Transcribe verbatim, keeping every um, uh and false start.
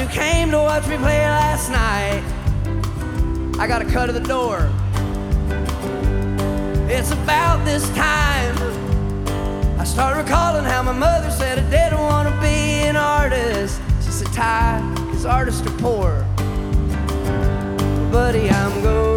who came to watch me play last night. I got a cut of the door. It's about this time I start recalling how my mother said I didn't want to be an artist. She said, Ty, 'cause artists are poor. Buddy, I'm going